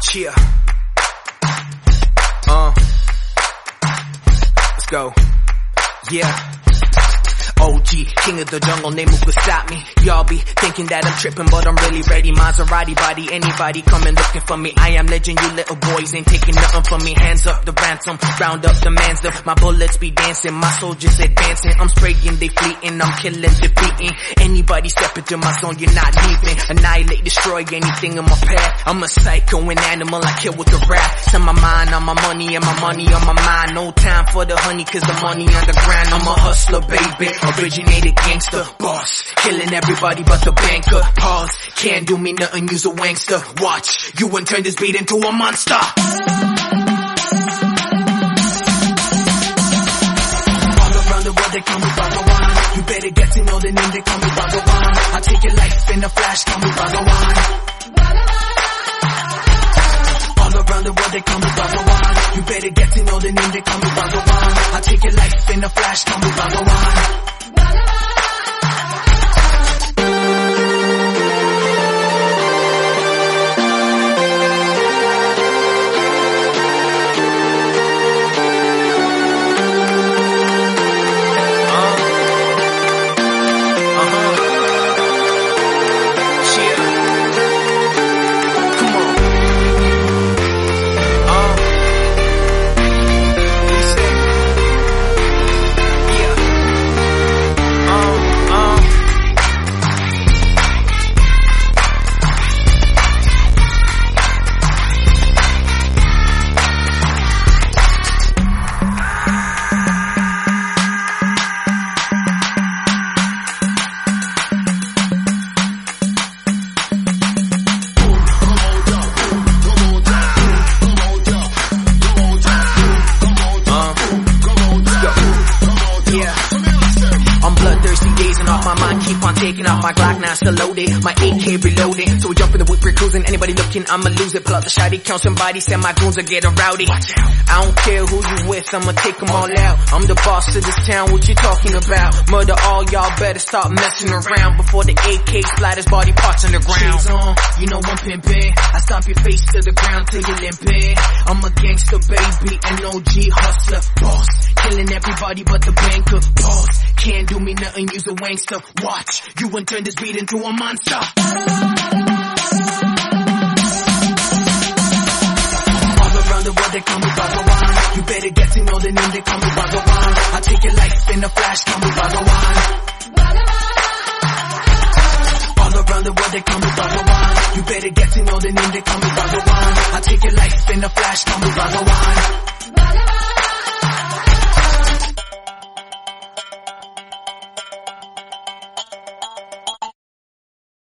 Cheer. Let's go. Yeah. OG, king of the jungle, name who could stop me. Y'all be thinking that I'm tripping, but I'm really ready. Maserati body, anybody coming looking for me. I am legend, you little boys ain't taking nothing from me. Hands up the ransom, round up the man's up. My bullets be dancing, my soldiers advancing. I'm spraying, they fleeting, I'm killing, defeating. Anybody step into my zone, you're not leaving. Annihilate, destroy anything in my path. I'm a psycho, an animal, I kill with the rap. Set my mind on my money and my money on my mind. No time for the honey, cause the money on the grind. I'm a hustler, baby. Originated gangster, boss, killing everybody but the banker. Pause, can't do me nothing, use a wankster. Watch, you won't turn this beat into a monster. All around the world they call me Bhagawan. You better get to know the name, they call me Bhagawan. I'll take your life in a flash, call me Bhagawan. All around the world they call me Bhagawan. You better get to know the name, they call me Bhagawan. I'll take your life in a flash, call me Bhagawan. Taking off my Glock, now still loaded. My AK reloaded. So we jump in the whip, we're cruising. Anybody looking, I'ma lose it. Pull out the shotty, count somebody, send my goons or get a rowdy. I don't care who you with, I'ma take them all out. I'm the boss of this town, what you talking about? Murder all, y'all better stop messing around before the AK splatters body parts on the ground. Shades on, you know I'm pimpin'. I stomp your face to the ground till you're limping. I'm a gangster, baby, an OG hustler, boss. Killing everybody but the banker, boss. Can't do me nothing, use a wankster. Watch, you won't turn this beat into a monster. All around the world they call me Bhagawan. You better get to know the name, they call me Bhagawan. I'll take your life in a flash, call me Bhagawan. All around the world they call me Bhagawan. You better get to know the name, they call me Bhagawan. I'll take your life in a flash, call me Bhagawan.